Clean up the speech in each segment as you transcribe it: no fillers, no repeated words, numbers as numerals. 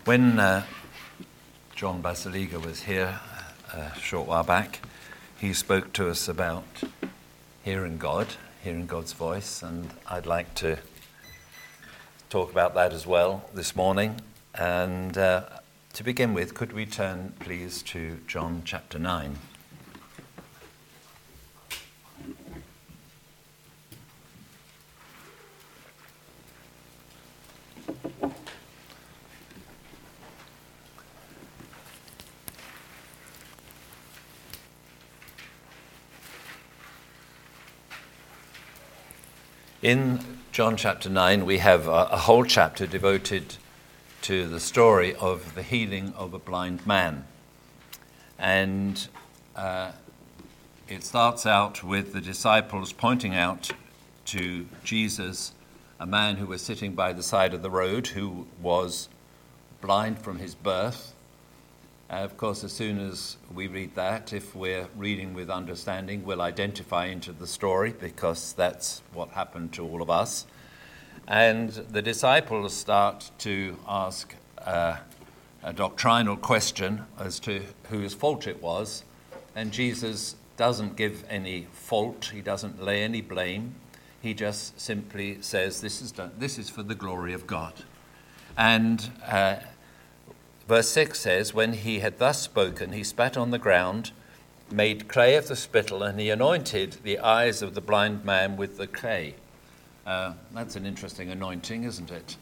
When John Basiliga was here a short while back, he spoke to us about hearing God's voice, and I'd like to talk about that as well this morning. And to begin with, could we turn please to John chapter 9? In John chapter 9, we have a whole chapter devoted to the story of the healing of a blind man. And it starts out with the disciples pointing out to Jesus a man who was sitting by the side of the road who was blind from his birth. Of course, as soon as we read that, if we're reading with understanding, we'll identify into the story because that's what happened to all of us. And the disciples start to ask a doctrinal question as to whose fault it was. And Jesus doesn't give any fault. He doesn't lay any blame. He just simply says, this is for the glory of God. And Verse 6 says, when he had thus spoken, he spat on the ground, made clay of the spittle, and he anointed the eyes of the blind man with the clay. That's an interesting anointing, isn't it?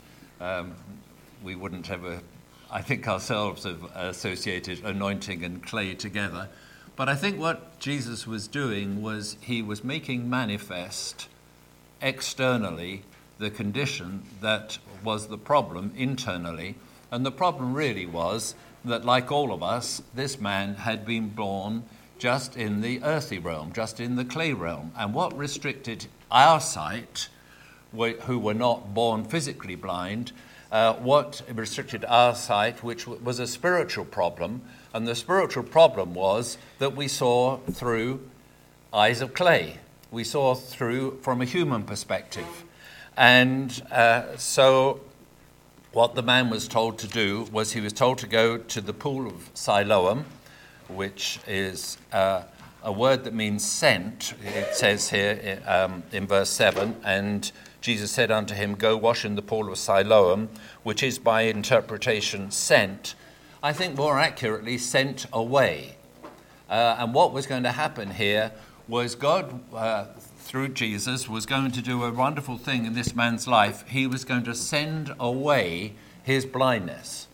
We wouldn't ever, I think ourselves have associated anointing and clay together. But I think what Jesus was doing was he was making manifest externally the condition that was the problem internally. And the problem really was that, like all of us, this man had been born just in the earthy realm, just in the clay realm. And what restricted our sight, who were not born physically blind, what restricted our sight, which was a spiritual problem. And the spiritual problem was that we saw through eyes of clay. We saw through from a human perspective. And so what the man was told to do was he was told to go to the pool of Siloam, which is a word that means sent. It says here in verse 7, and Jesus said unto him, go wash in the pool of Siloam, which is by interpretation sent. I think more accurately, sent away. And what was going to happen here was God, through Jesus, was going to do a wonderful thing in this man's life. He was going to send away his blindness.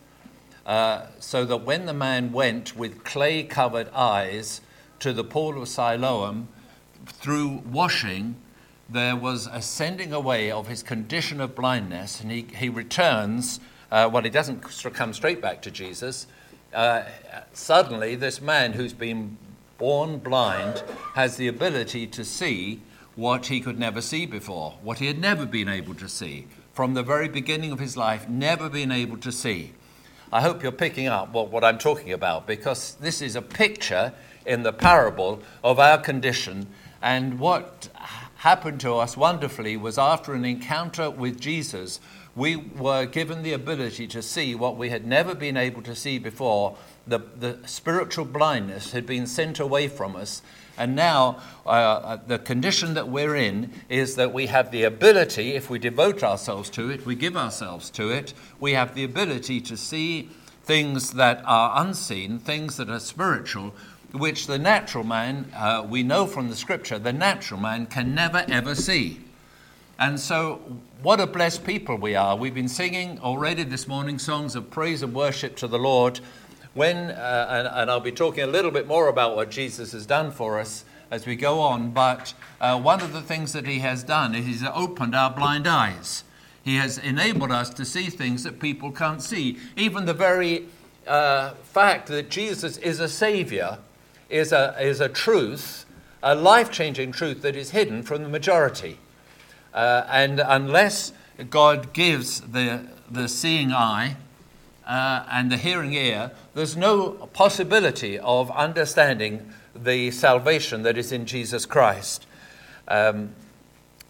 So that when the man went with clay-covered eyes to the pool of Siloam, through washing, there was a sending away of his condition of blindness, and he returns. He doesn't come straight back to Jesus. Suddenly, this man who's been born blind has the ability to see what he could never see before, what he had never been able to see. From the very beginning of his life, never been able to see. I hope you're picking up what I'm talking about, because this is a picture in the parable of our condition. And what happened to us wonderfully was after an encounter with Jesus, we were given the ability to see what we had never been able to see before. The spiritual blindness had been sent away from us. And now the condition that we're in is that we have the ability, if we devote ourselves to it, we give ourselves to it, we have the ability to see things that are unseen, things that are spiritual, which the natural man, we know from the scripture, the natural man can never ever see. And so what a blessed people we are. We've been singing already this morning songs of praise and worship to the Lord. And I'll be talking a little bit more about what Jesus has done for us as we go on, but one of the things that he has done is he's opened our blind eyes. He has enabled us to see things that people can't see. Even the very fact that Jesus is a Savior is a truth, a life-changing truth that is hidden from the majority. And unless God gives the seeing eye and the hearing ear, there's no possibility of understanding the salvation that is in Jesus Christ.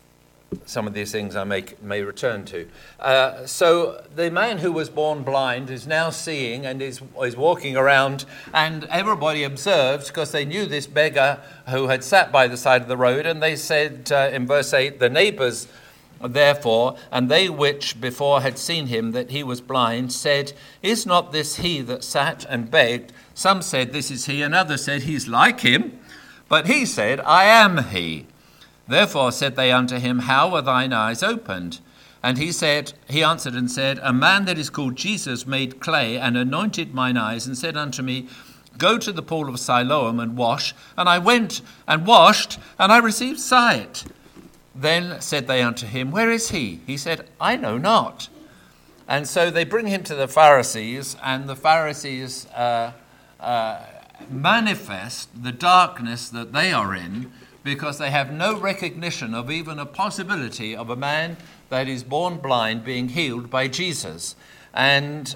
some of these things I may return to. So the man who was born blind is now seeing and is walking around, and everybody observed because they knew this beggar who had sat by the side of the road, and they said in verse 8, the neighbours therefore, and they which before had seen him that he was blind, said, is not this he that sat and begged? Some said, this is he, and others said, he's like him. But he said, I am he. Therefore said they unto him, how are thine eyes opened? And he answered and said, a man that is called Jesus made clay and anointed mine eyes, and said unto me, go to the pool of Siloam and wash. And I went and washed, and I received sight. Then said they unto him, where is he? He said, I know not. And so they bring him to the Pharisees, and the Pharisees manifest the darkness that they are in, because they have no recognition of even a possibility of a man that is born blind being healed by Jesus. And,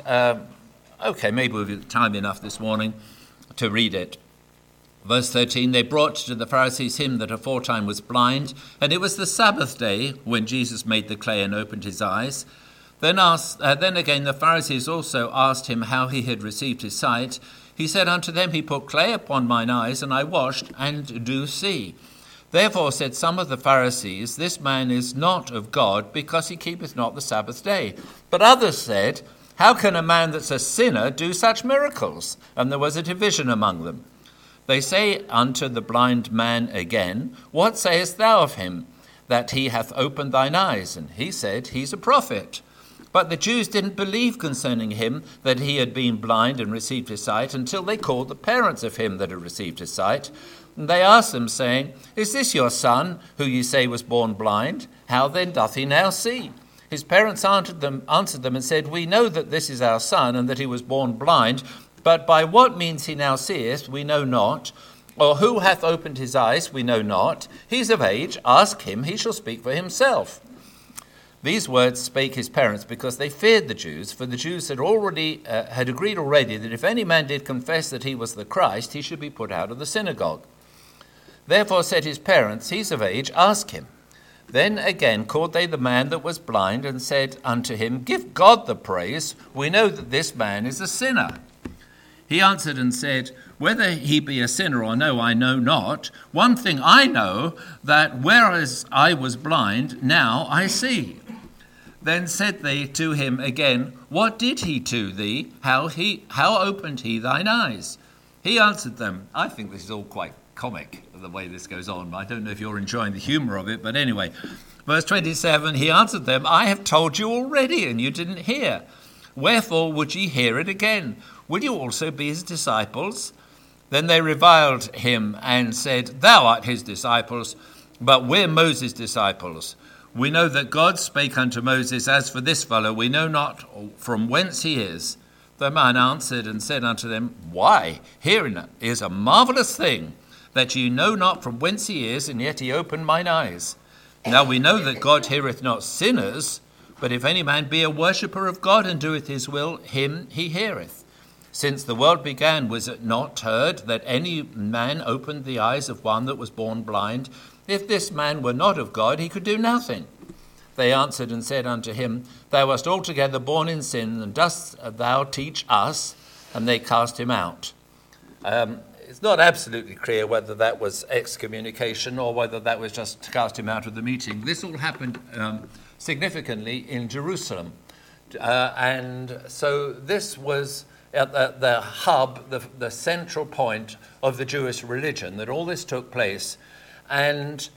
maybe we'll have time enough this morning to read it. Verse 13, they brought to the Pharisees him that aforetime was blind, and it was the Sabbath day when Jesus made the clay and opened his eyes. Then again the Pharisees also asked him how he had received his sight. He said unto them, he put clay upon mine eyes, and I washed, and do see. Therefore said some of the Pharisees, this man is not of God, because he keepeth not the Sabbath day. But others said, how can a man that's a sinner do such miracles? And there was a division among them. They say unto the blind man again, what sayest thou of him, that he hath opened thine eyes? And he said, he's a prophet. But the Jews didn't believe concerning him that he had been blind and received his sight, until they called the parents of him that had received his sight. And they asked them, saying, is this your son, who ye say was born blind? How then doth he now see? His parents answered them and said, we know that this is our son, and that he was born blind, but by what means he now seeth, we know not. Or who hath opened his eyes, we know not. He's of age, ask him, he shall speak for himself. These words spake his parents, because they feared the Jews, for the Jews had agreed already that if any man did confess that he was the Christ, he should be put out of the synagogue. Therefore said his parents, he's of age, ask him. Then again called they the man that was blind, and said unto him, give God the praise, we know that this man is a sinner. He answered and said, whether he be a sinner or no, I know not. One thing I know, that whereas I was blind, now I see. Then said they to him again, what did he to thee? How opened he thine eyes? He answered them, I think this is all quite comic, the way this goes on. I don't know if you're enjoying the humour of it, but anyway. Verse 27, he answered them, I have told you already, and you didn't hear. Wherefore would ye hear it again? Will you also be his disciples? Then they reviled him and said, thou art his disciples, but we're Moses' disciples. We know that God spake unto Moses, as for this fellow, we know not from whence he is. The man answered and said unto them, why, herein is a marvellous thing, that ye know not from whence he is, and yet he opened mine eyes. Now we know that God heareth not sinners, but if any man be a worshipper of God, and doeth his will, him he heareth. Since the world began, was it not heard that any man opened the eyes of one that was born blind? If this man were not of God, he could do nothing. They answered and said unto him, thou wast altogether born in sin, and dost thou teach us? And they cast him out. It's not absolutely clear whether that was excommunication or whether that was just to cast him out of the meeting. This all happened significantly in Jerusalem. And so this was at the hub, the central point of the Jewish religion, that all this took place. And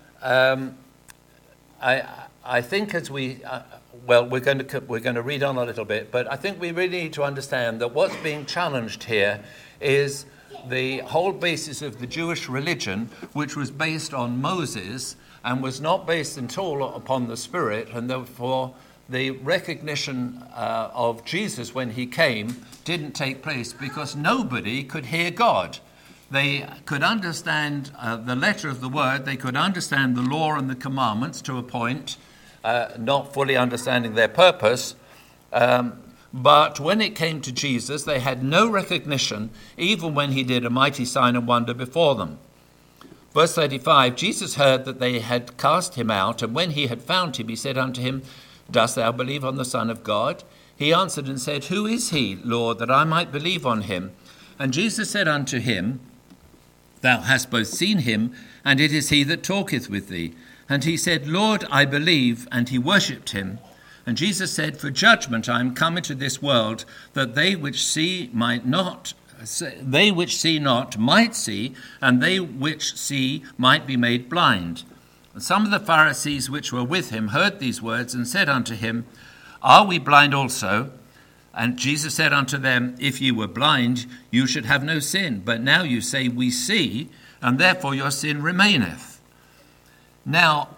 I think as we're going to read on a little bit, but I think we really need to understand that what's being challenged here is the whole basis of the Jewish religion, which was based on Moses and was not based at all upon the Spirit, and therefore the recognition of Jesus when he came didn't take place because nobody could hear God. They could understand the letter of the word, they could understand the law and the commandments to a point, not fully understanding their purpose, but when it came to Jesus, they had no recognition, even when he did a mighty sign and wonder before them. Verse 35, Jesus heard that they had cast him out, and when he had found him, he said unto him, Dost thou believe on the Son of God? He answered and said, Who is he, Lord, that I might believe on him? And Jesus said unto him, Thou hast both seen him, and it is he that talketh with thee. And he said, Lord, I believe, and he worshipped him. And Jesus said, For judgment I am come into this world, that they which see not might see, and they which see might be made blind. And some of the Pharisees which were with him heard these words, and said unto him, Are we blind also? And Jesus said unto them, If ye were blind, you should have no sin. But now you say, We see, and therefore your sin remaineth. Now,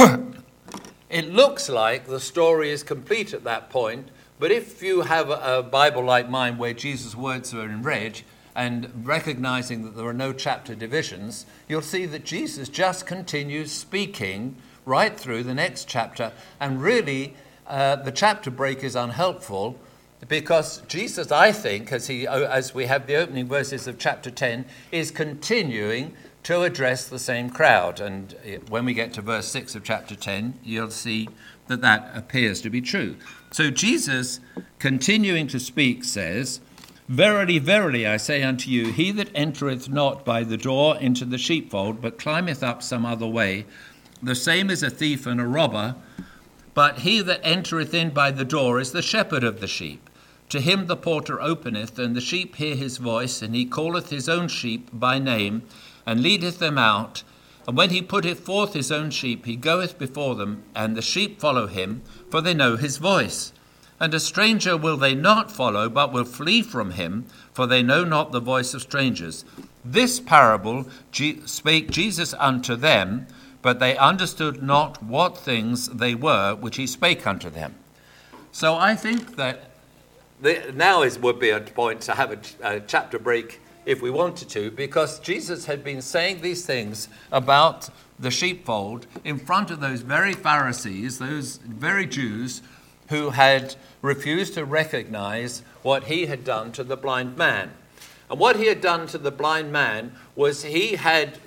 it looks like the story is complete at that point, but if you have a Bible like mine where Jesus' words are in red, and recognizing that there are no chapter divisions, you'll see that Jesus just continues speaking right through the next chapter, and really the chapter break is unhelpful, because Jesus, I think, as we have the opening verses of chapter 10, is continuing to address the same crowd. And when we get to verse 6 of chapter 10, you'll see that that appears to be true. So Jesus, continuing to speak, says, Verily, verily, I say unto you, he that entereth not by the door into the sheepfold, but climbeth up some other way, the same is a thief and a robber. But he that entereth in by the door is the shepherd of the sheep. To him the porter openeth, and the sheep hear his voice, and he calleth his own sheep by name, and leadeth them out. And when he putteth forth his own sheep, he goeth before them, and the sheep follow him, for they know his voice. And a stranger will they not follow, but will flee from him, for they know not the voice of strangers. This parable spake Jesus unto them, but they understood not what things they were which he spake unto them. So I think that now would be a point to have a chapter break if we wanted to, because Jesus had been saying these things about the sheepfold in front of those very Pharisees, those very Jews who had refused to recognize what he had done to the blind man. And what he had done to the blind man was he had,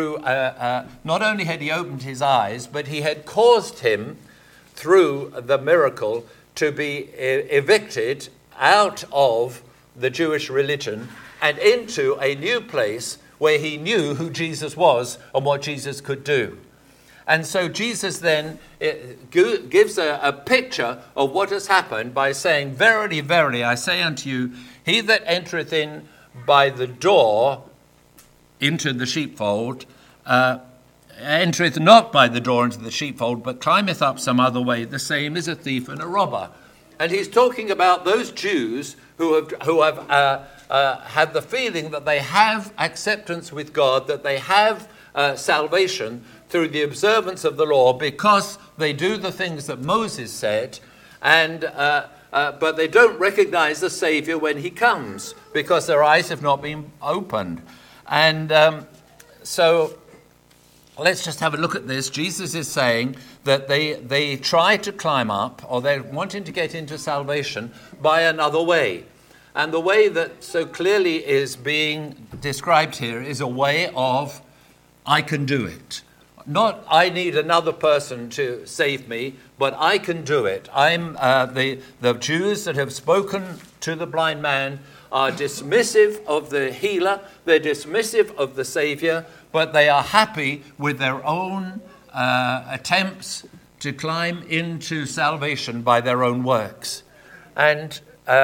not only had he opened his eyes, but he had caused him, through the miracle, to be evicted out of the Jewish religion and into a new place where he knew who Jesus was and what Jesus could do. And so Jesus then gives a picture of what has happened by saying, Verily, verily, I say unto you, he that entereth in by the door into the sheepfold, entereth not by the door into the sheepfold, but climbeth up some other way, the same is a thief and a robber. And he's talking about those Jews who have had the feeling that they have acceptance with God, that they have salvation through the observance of the law because they do the things that Moses said, and but they don't recognize the Savior when he comes because their eyes have not been opened. And so let's just have a look at this. Jesus is saying that they try to climb up, or they're wanting to get into salvation by another way. And the way that so clearly is being described here is a way of, I can do it. Not, I need another person to save me, but I can do it. I'm the Jews that have spoken to the blind man are dismissive of the healer, they're dismissive of the Savior, but they are happy with their own attempts to climb into salvation by their own works. And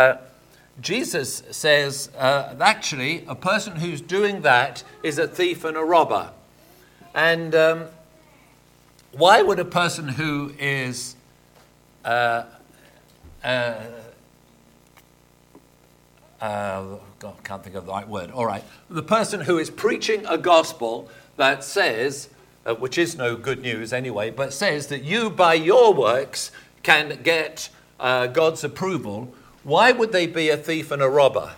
Jesus says, actually, a person who's doing that is a thief and a robber. And why would a person who is God, can't think of the right word. All right. The person who is preaching a gospel that says, which is no good news anyway, but says that you by your works can get God's approval, why would they be a thief and a robber?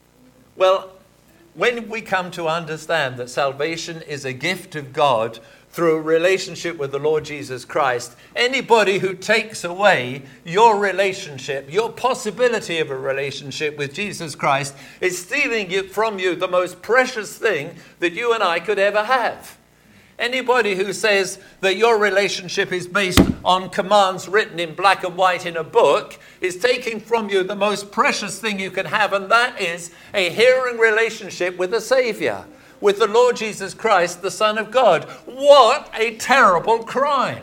Well, when we come to understand that salvation is a gift of God through a relationship with the Lord Jesus Christ. Anybody who takes away your relationship, your possibility of a relationship with Jesus Christ, is stealing from you the most precious thing that you and I could ever have. Anybody who says that your relationship is based on commands written in black and white in a book is taking from you the most precious thing you can have, and that is a hearing relationship with the Savior, with the Lord Jesus Christ, the Son of God. What a terrible crime!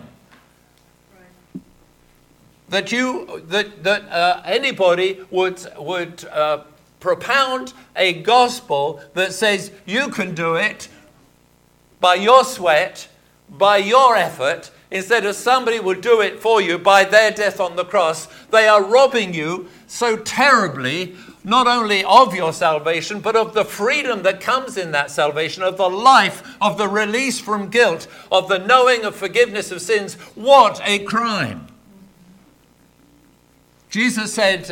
That anybody would propound a gospel that says you can do it by your sweat, by your effort, instead of somebody will do it for you by their death on the cross. They are robbing you so terribly, not only of your salvation, but of the freedom that comes in that salvation, of the life, of the release from guilt, of the knowing of forgiveness of sins. What a crime! Jesus said,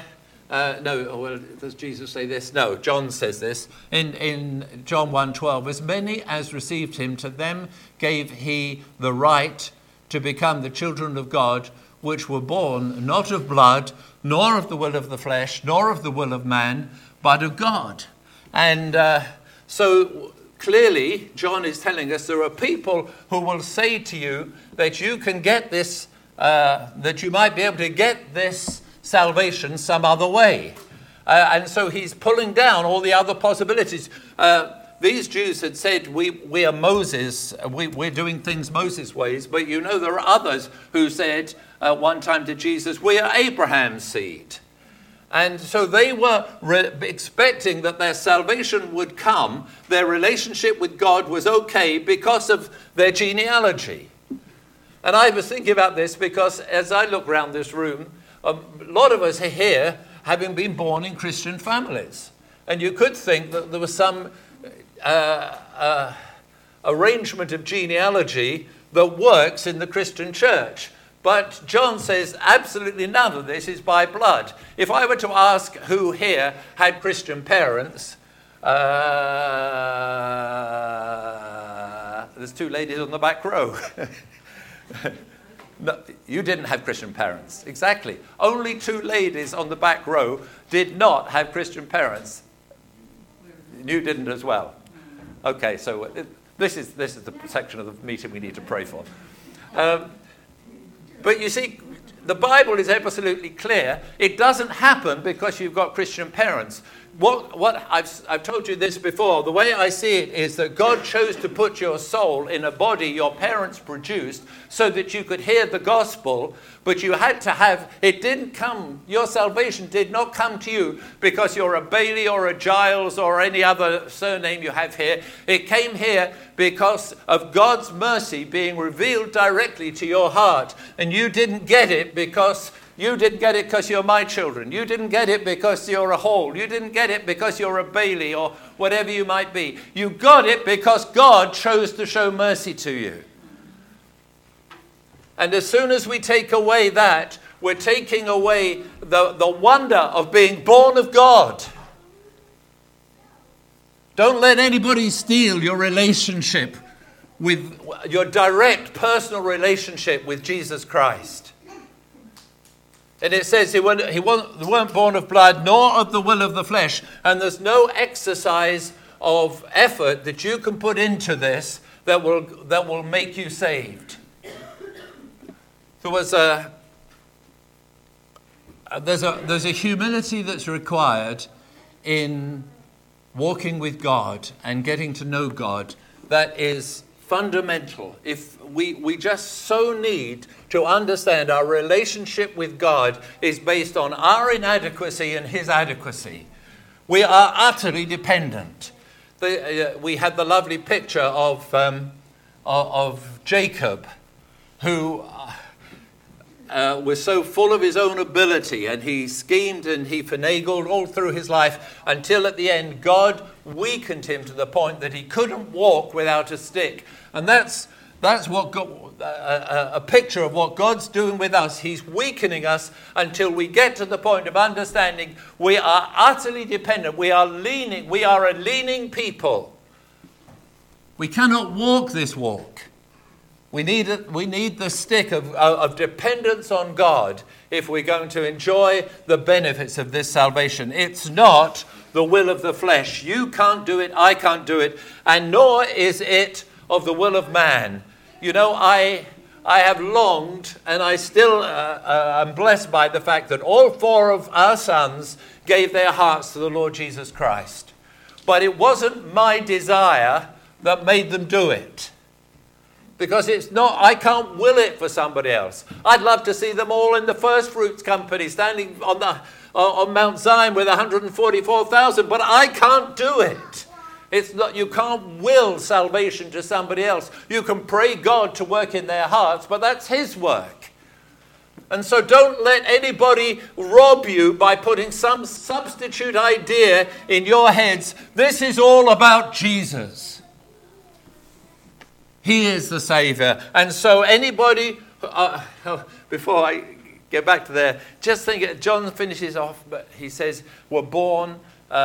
does Jesus say this? No, John says this in John 1:12. As many as received him, to them gave he the right to become the children of God, which were born not of blood, nor of the will of the flesh, nor of the will of man, but of God. And so clearly, John is telling us there are people who will say to you that you can get this, that you might be able to get this salvation some other way. And so he's pulling down all the other possibilities. These Jews had said, we are Moses, we're doing things Moses' ways, but you know there are others who said one time to Jesus, we are Abraham's seed. And so they were expecting that their salvation would come, their relationship with God was okay because of their genealogy. And I was thinking about this because as I look around this room, a lot of us are here having been born in Christian families. And you could think that there was some arrangement of genealogy that works in the Christian church. But John says absolutely none of this is by blood. If I were to ask who here had Christian parents, there's two ladies on the back row. No, you didn't have Christian parents. Exactly. Only two ladies on the back row did not have Christian parents. You didn't as well. Okay, so this is the section of the meeting we need to pray for. But you see, the Bible is absolutely clear. It doesn't happen because you've got Christian parents. What I've told you this before. The way I see it is that God chose to put your soul in a body your parents produced so that you could hear the gospel, but you had to have, it didn't come, your salvation did not come to you because you're a Bailey or a Giles or any other surname you have here. It came here because of God's mercy being revealed directly to your heart. And you didn't get it because you're my children. You didn't get it because you're a Hall. You didn't get it because you're a Bailey or whatever you might be. You got it because God chose to show mercy to you. And as soon as we take away that, we're taking away the wonder of being born of God. Don't let anybody steal your relationship with your direct personal relationship with Jesus Christ. And it says they weren't born of blood, nor of the will of the flesh. And there's no exercise of effort that you can put into this that will make you saved. There's a humility that's required in walking with God and getting to know God that is fundamental. If we just so need to understand our relationship with God is based on our inadequacy and his adequacy. We are utterly dependent. We had the lovely picture of Jacob, who was so full of his own ability, and he schemed and he finagled all through his life until at the end God weakened him to the point that he couldn't walk without a stick. And that's what a picture of what God's doing with us. He's weakening us until we get to the point of understanding we are utterly dependent. We are a leaning people. We cannot walk this walk We need the stick of dependence on God if we're going to enjoy the benefits of this salvation. It's not the will of the flesh. You can't do it, I can't do it, and nor is it of the will of man. You know, I have longed, and I still am blessed by the fact that all 4 of our sons gave their hearts to the Lord Jesus Christ. But it wasn't my desire that made them do it. Because it's not, I can't will it for somebody else. I'd love to see them all in the First Fruits Company standing on Mount Zion with 144,000, but I can't do it. It's not, you can't will salvation to somebody else. You can pray God to work in their hearts, but that's his work. And so don't let anybody rob you by putting some substitute idea in your heads. This is all about Jesus. He is the Savior. And so anybody, before I get back to there, just think, John finishes off, but he says, they were born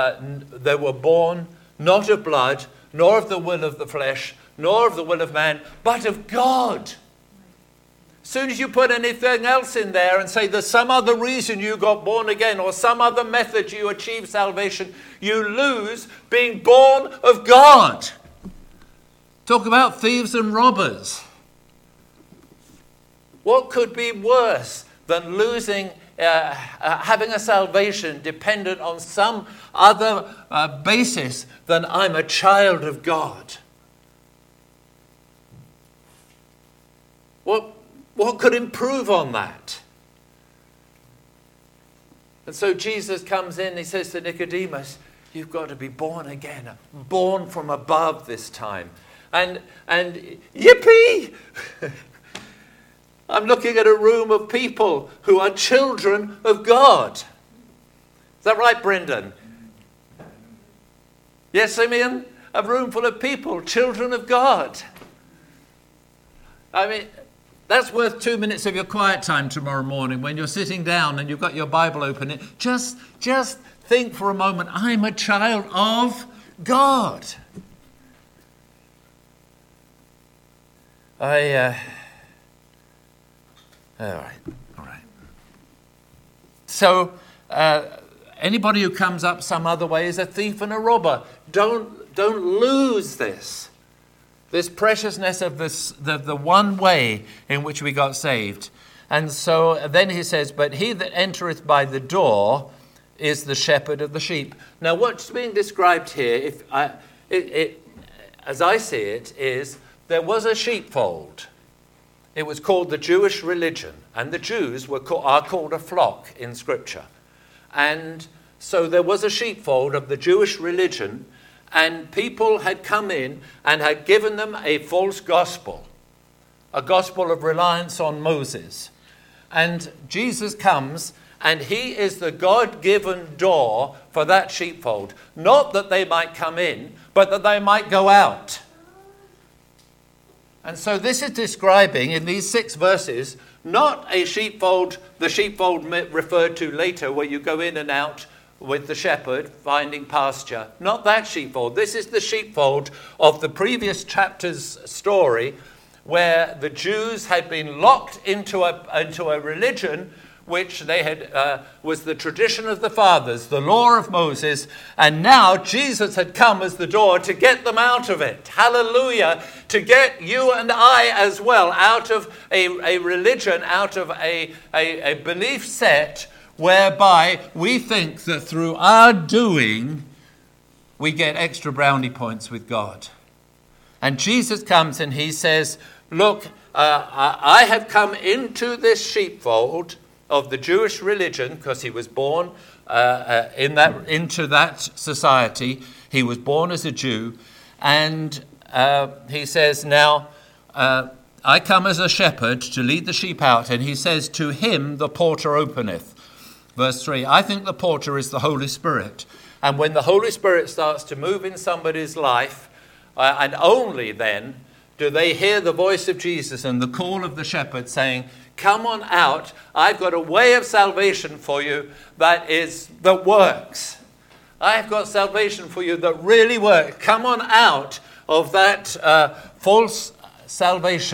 not of blood, nor of the will of the flesh, nor of the will of man, but of God. As soon as you put anything else in there and say there's some other reason you got born again or some other method you achieve salvation, you lose being born of God. Talk about thieves and robbers. What could be worse than losing, having a salvation dependent on some other basis than I'm a child of God? What could improve on that? And so Jesus comes in, he says to Nicodemus, you've got to be born again, born from above this time. And yippee! I'm looking at a room of people who are children of God. Is that right, Brendan? Yes, Simeon? A room full of people, children of God. I mean, that's worth 2 minutes of your quiet time tomorrow morning when you're sitting down and you've got your Bible open. Just think for a moment, I'm a child of God. All right. So, anybody who comes up some other way is a thief and a robber. Don't lose this preciousness of the one way in which we got saved. And so then he says, but he that entereth by the door is the shepherd of the sheep. Now, what's being described here, as I see it, is there was a sheepfold. It was called the Jewish religion, and the Jews are called a flock in Scripture. And so there was a sheepfold of the Jewish religion, and people had come in and had given them a false gospel, a gospel of reliance on Moses. And Jesus comes, and he is the God-given door for that sheepfold. Not that they might come in, but that they might go out. And so this is describing, in these 6 verses, not a sheepfold, the sheepfold referred to later, where you go in and out with the shepherd, finding pasture. Not that sheepfold. This is the sheepfold of the previous chapter's story, where the Jews had been locked into a religion which they had was the tradition of the fathers, the law of Moses, and now Jesus had come as the door to get them out of it. Hallelujah! To get you and I as well out of a religion, out of a belief set whereby we think that through our doing we get extra brownie points with God. And Jesus comes and he says, look, I have come into this sheepfold of the Jewish religion, because he was born into that society. He was born as a Jew. And he says, now, I come as a shepherd to lead the sheep out. And he says, to him the porter openeth. Verse 3, I think the porter is the Holy Spirit. And when the Holy Spirit starts to move in somebody's life, and only then do they hear the voice of Jesus and the call of the shepherd saying, come on out, I've got a way of salvation for you that works. I've got salvation for you that really works. Come on out of that false salvation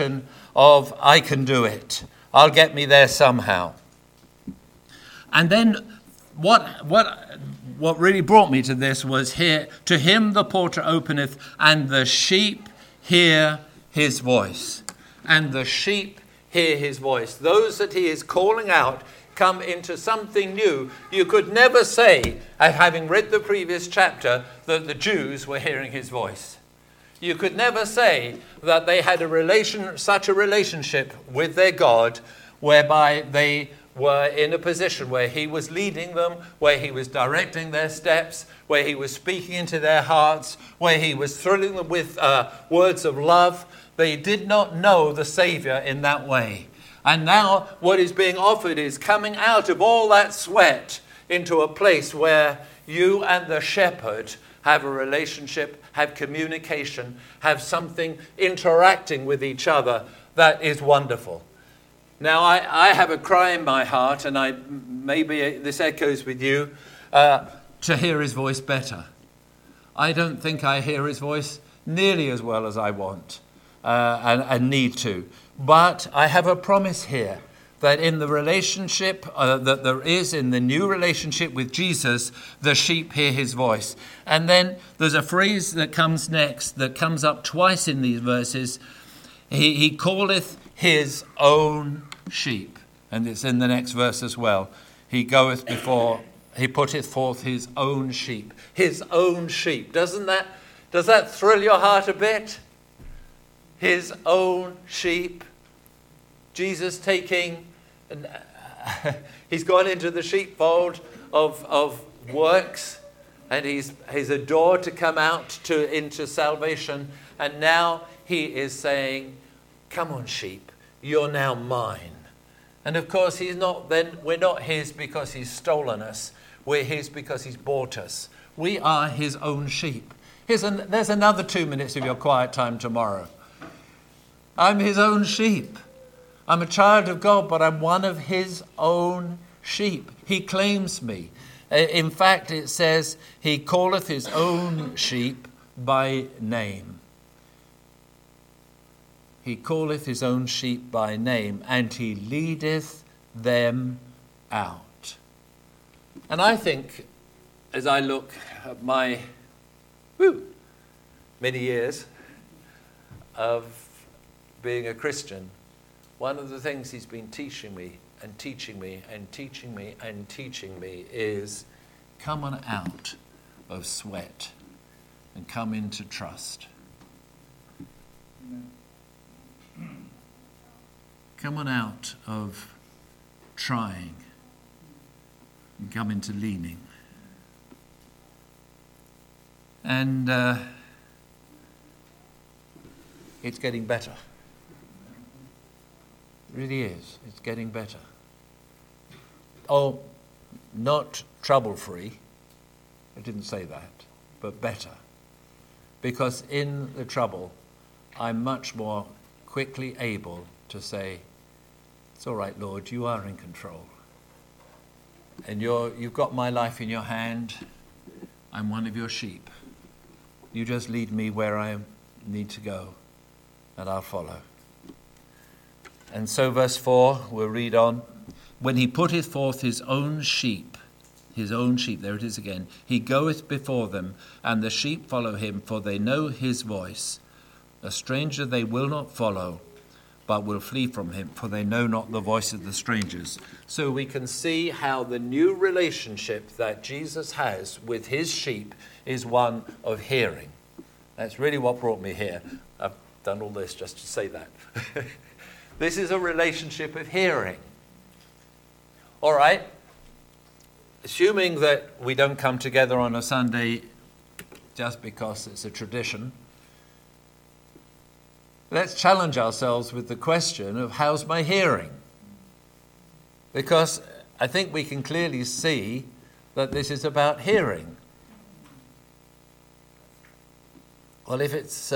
of I can do it. I'll get me there somehow. And then what really brought me to this was here, to him the porter openeth, and the sheep hear his voice. And the sheep hear his voice. Those that he is calling out come into something new. You could never say, having read the previous chapter, that the Jews were hearing his voice. You could never say that they had such a relationship with their God whereby they were in a position where he was leading them, where he was directing their steps, where he was speaking into their hearts, where he was thrilling them with words of love. They did not know the Savior in that way. And now what is being offered is coming out of all that sweat into a place where you and the shepherd have a relationship, have communication, have something interacting with each other that is wonderful. Now, I have a cry in my heart, and maybe this echoes with you, to hear his voice better. I don't think I hear his voice nearly as well as I want and need to. But I have a promise here that in the relationship that there is in the new relationship with Jesus, the sheep hear his voice. And then there's a phrase that comes next that comes up twice in these verses. He calleth his own sheep. And it's in the next verse as well. He putteth forth his own sheep. His own sheep. Does that thrill your heart a bit? His own sheep. Jesus he's gone into the sheepfold of works, and he's adored to come out into salvation, and now he is saying, come on sheep, you're now mine. And of course we're not his because he's stolen us, we're his because he's bought us. We are his own sheep. There's another 2 minutes of your quiet time tomorrow. I'm his own sheep. I'm a child of God, but I'm one of his own sheep. He claims me. In fact, it says, he calleth his own sheep by name. He calleth his own sheep by name, and he leadeth them out. And I think, as I look at my many years of being a Christian, one of the things he's been teaching me and teaching me and teaching me and teaching me is come on out of sweat and come into trust. Come on out of trying and come into leaning. And it's getting better. It really is. It's getting better. Oh, not trouble-free. I didn't say that, but better. Because in the trouble, I'm much more quickly able to say, it's all right, Lord, you are in control. And you've got my life in your hand. I'm one of your sheep. You just lead me where I need to go, and I'll follow. And so verse 4, we'll read on. When he putteth forth his own sheep, there it is again, he goeth before them, and the sheep follow him, for they know his voice. A stranger they will not follow, but will flee from him, for they know not the voice of the strangers. So we can see how the new relationship that Jesus has with his sheep is one of hearing. That's really what brought me here. I've done all this just to say that. This is a relationship of hearing. All right. Assuming that we don't come together on a Sunday just because it's a tradition, let's challenge ourselves with the question of how's my hearing? Because I think we can clearly see that this is about hearing. Well, if it's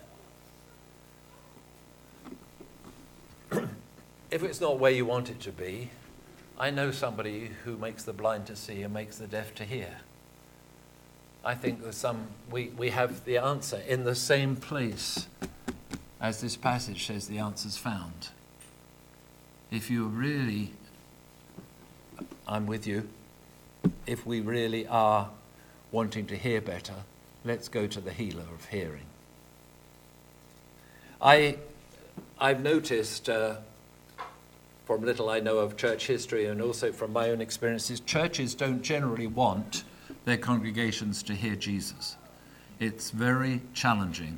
not where you want it to be, I know somebody who makes the blind to see and makes the deaf to hear. I think there's we have the answer in the same place. as this passage says, the answer's found. If you really, I'm with you, if we really are wanting to hear better, let's go to the healer of hearing. I've noticed, from little I know of church history and also from my own experiences, churches don't generally want their congregations to hear Jesus. It's very challenging.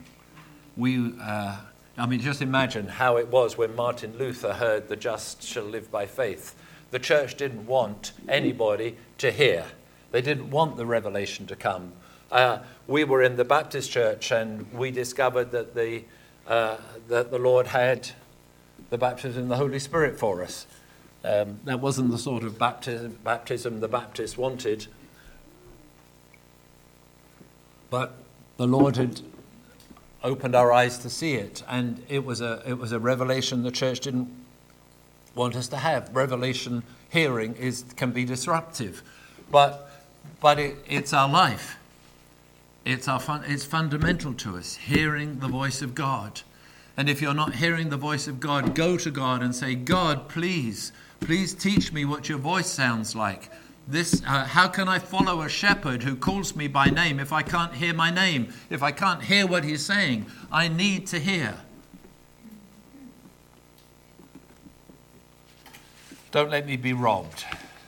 Just imagine how it was when Martin Luther heard the just shall live by faith. The church didn't want anybody to hear. They didn't want the revelation to come. We were in the Baptist church and we discovered that the Lord had the baptism in the Holy Spirit for us. That wasn't the sort of baptism the Baptists wanted. But the Lord had opened our eyes to see it, and it was a revelation the church didn't want us to have. Revelation hearing can be disruptive, but it's our life. It's fundamental to us, hearing the voice of God. And if you're not hearing the voice of God, go to God and say, God, please teach me what your voice sounds like. How can I follow a shepherd who calls me by name if I can't hear my name? If I can't hear what he's saying, I need to hear. Don't let me be robbed.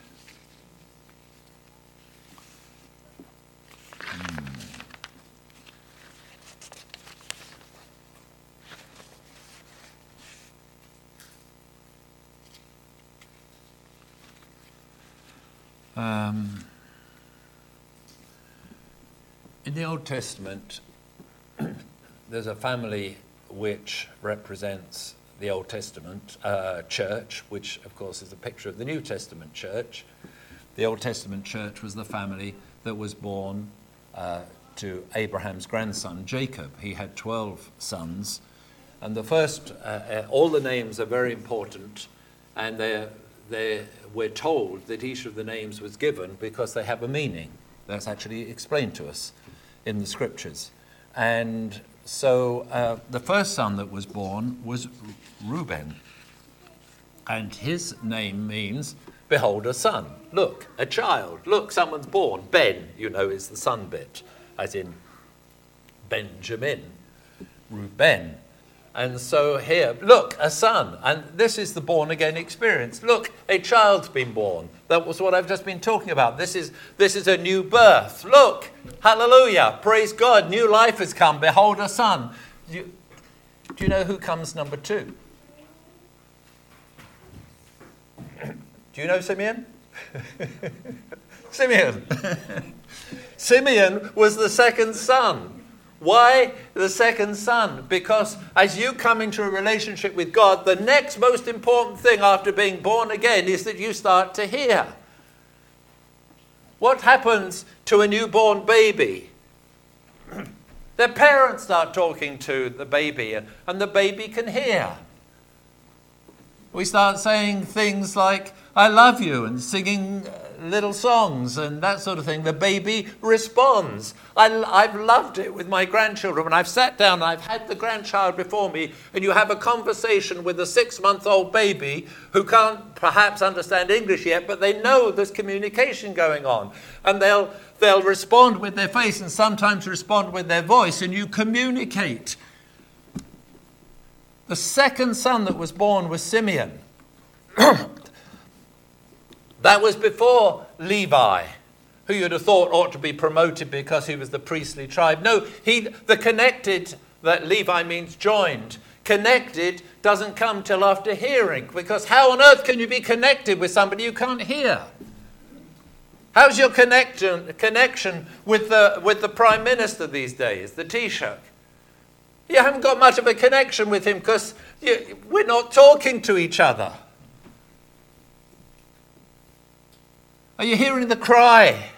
In the Old Testament, there's a family which represents the Old Testament church, which of course is a picture of the New Testament church. The Old Testament church was the family that was born to Abraham's grandson, Jacob. He had 12 sons. And the first, all the names are very important, and we're told that each of the names was given because they have a meaning. That's actually explained to us in the scriptures. And so the first son that was born was Reuben. And his name means, behold, a son. Look, a child. Look, someone's born. Ben, is the son bit, as in Benjamin. Reuben. And so here, look, a son. And this is the born-again experience. Look, a child's been born. That was what I've just been talking about. This is a new birth. Look, hallelujah, praise God, new life has come. Behold, a son. Do you know who comes number 2? Do you know Simeon? Simeon. Simeon was the second son. Why the second son? Because as you come into a relationship with God, the next most important thing after being born again is that you start to hear. What happens to a newborn baby? Their parents start talking to the baby, and the baby can hear. We start saying things like, I love you, and singing little songs and that sort of thing. The baby responds. I've loved it with my grandchildren. When I've sat down and I've had the grandchild before me, and you have a conversation with a 6-month-old baby who can't perhaps understand English yet, but they know there's communication going on. And they'll respond with their face and sometimes respond with their voice, and you communicate. The second son that was born was Simeon. That was before Levi, who you'd have thought ought to be promoted because he was the priestly tribe. No, the connected, that Levi means joined. Connected doesn't come till after hearing, because how on earth can you be connected with somebody you can't hear? How's your connection with the Prime Minister these days, the Taoiseach? You haven't got much of a connection with him because we're not talking to each other. Are you hearing the cry?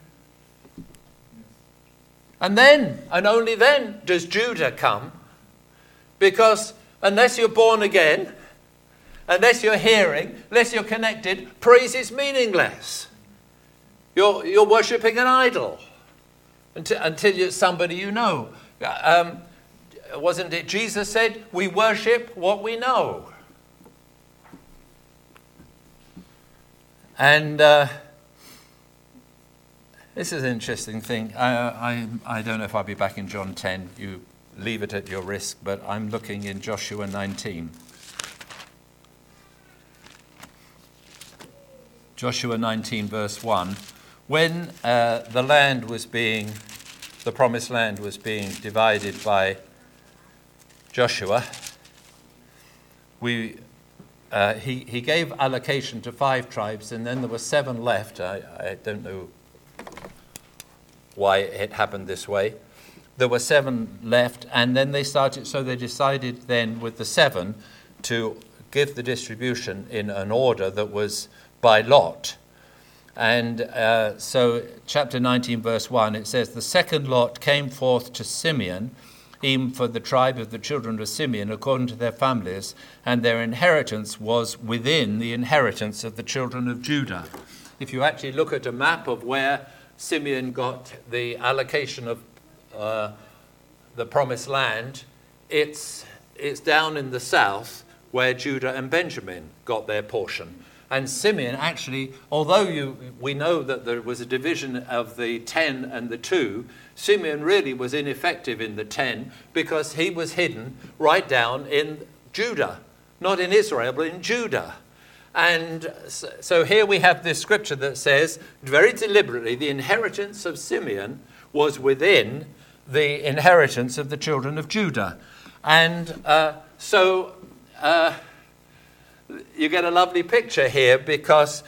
And then, and only then, does Judah come. Because unless you're born again, unless you're hearing, unless you're connected, praise is meaningless. You're worshipping an idol until it's somebody you know. wasn't it Jesus said, we worship what we know? And this is an interesting thing. I don't know if I'll be back in John 10. You leave it at your risk, but I'm looking in Joshua 19. Joshua 19, verse 1. When the promised land was being divided by Joshua, he gave allocation to 5 tribes, and then there were 7 left. I don't know why it happened this way. There were 7 left, and then they decided then with the 7 to give the distribution in an order that was by lot. And so chapter 19, verse 1, it says, the second lot came forth to Simeon, even for the tribe of the children of Simeon, according to their families, and their inheritance was within the inheritance of the children of Judah. If you actually look at a map of where Simeon got the allocation of the promised land, it's down in the south where Judah and Benjamin got their portion. And Simeon actually, although we know that there was a division of the 10 and the 2, Simeon really was ineffective in the 10 because he was hidden right down in Judah. Not in Israel, but in Judah. And so here we have this scripture that says, very deliberately, the inheritance of Simeon was within the inheritance of the children of Judah. And you get a lovely picture here because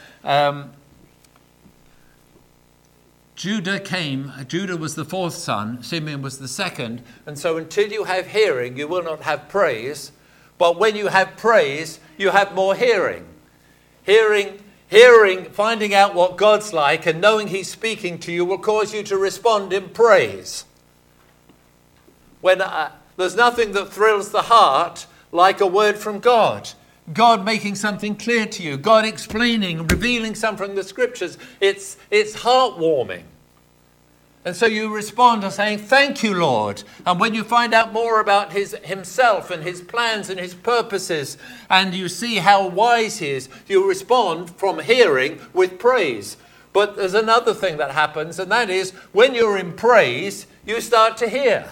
Judah was the 4th son, Simeon was the 2nd, and so until you have hearing, you will not have praise, but when you have praise, you have more hearing. Hearing, finding out what God's like and knowing he's speaking to you will cause you to respond in praise. When there's nothing that thrills the heart like a word from God. God making something clear to you, God explaining, revealing something from the scriptures. It's heartwarming. And so you respond by saying, thank you, Lord. And when you find out more about himself and his plans and his purposes, and you see how wise he is, you respond from hearing with praise. But there's another thing that happens, and that is when you're in praise, you start to hear.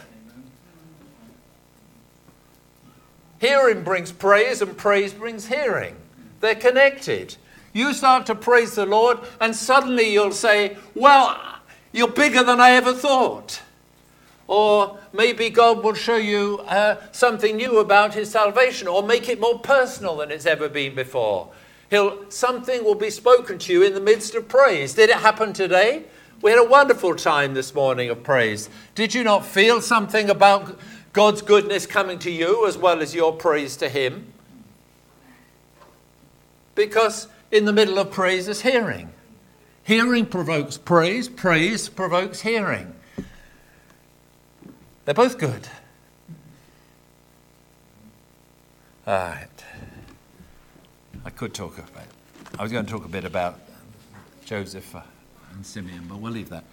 Hearing brings praise, and praise brings hearing. They're connected. You start to praise the Lord, and suddenly you'll say, well, you're bigger than I ever thought. Or maybe God will show you something new about his salvation, or make it more personal than it's ever been before. Something will be spoken to you in the midst of praise. Did it happen today? We had a wonderful time this morning of praise. Did you not feel something about God's goodness coming to you as well as your praise to him? Because in the middle of praise is hearing. Hearing provokes praise. Praise provokes hearing. They're both good. All right. I was going to talk a bit about Joseph and Simeon, but we'll leave that.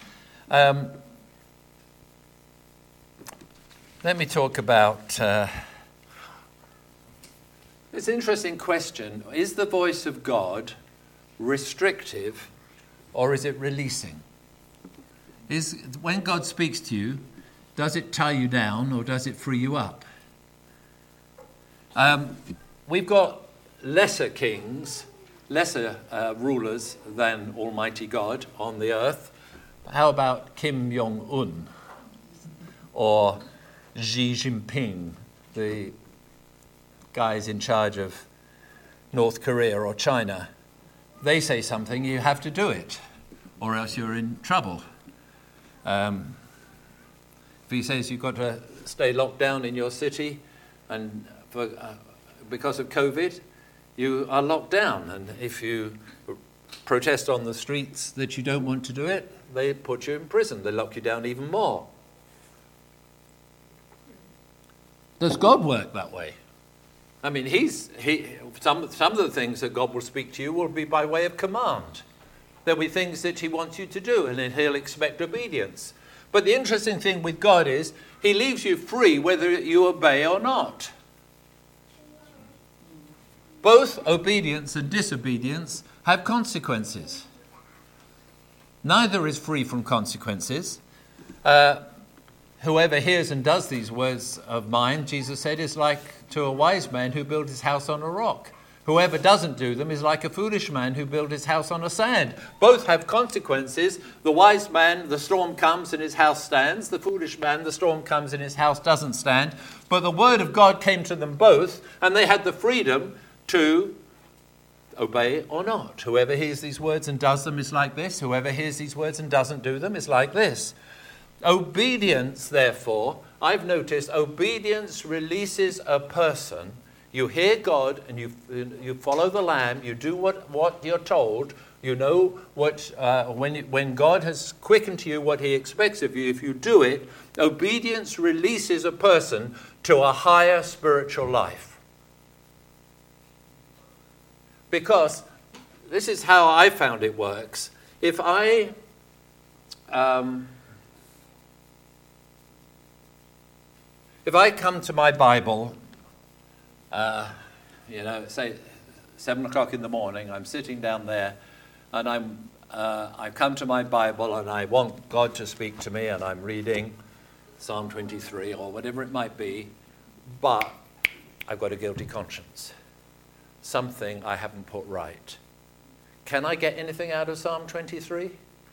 Let me talk about... it's an interesting question. Is the voice of God restrictive or is it releasing? When God speaks to you, does it tie you down or does it free you up? We've got lesser kings, lesser rulers than Almighty God on the earth. How about Kim Jong-un or Xi Jinping, the guys in charge of North Korea or China? They say something, you have to do it, or else you're in trouble. If he says you've got to stay locked down in your city and because of COVID, you are locked down. And if you protest on the streets that you don't want to do it, they put you in prison. They lock you down even more. Does God work that way? I mean, some of the things that God will speak to you will be by way of command. There'll be things that he wants you to do, and then he'll expect obedience. But the interesting thing with God is he leaves you free whether you obey or not. Both obedience and disobedience have consequences. Neither is free from consequences. Whoever hears and does these words of mine, Jesus said, is like to a wise man who built his house on a rock. Whoever doesn't do them is like a foolish man who built his house on a sand. Both have consequences. The wise man, the storm comes and his house stands. The foolish man, the storm comes and his house doesn't stand. But the word of God came to them both, and they had the freedom to obey or not. Whoever hears these words and does them is like this. Whoever hears these words and doesn't do them is like this. Obedience, therefore, I've noticed, obedience releases a person. You hear God and you follow the Lamb. You do what you're told. You know what when God has quickened to you what he expects of you. If you do it, obedience releases a person to a higher spiritual life. Because this is how I found it works. If I come to my Bible, say 7 o'clock in the morning, I'm sitting down there, and I come to my Bible, and I want God to speak to me, and I'm reading Psalm 23 or whatever it might be, but I've got a guilty conscience. Something I haven't put right. Can I get anything out of Psalm 23?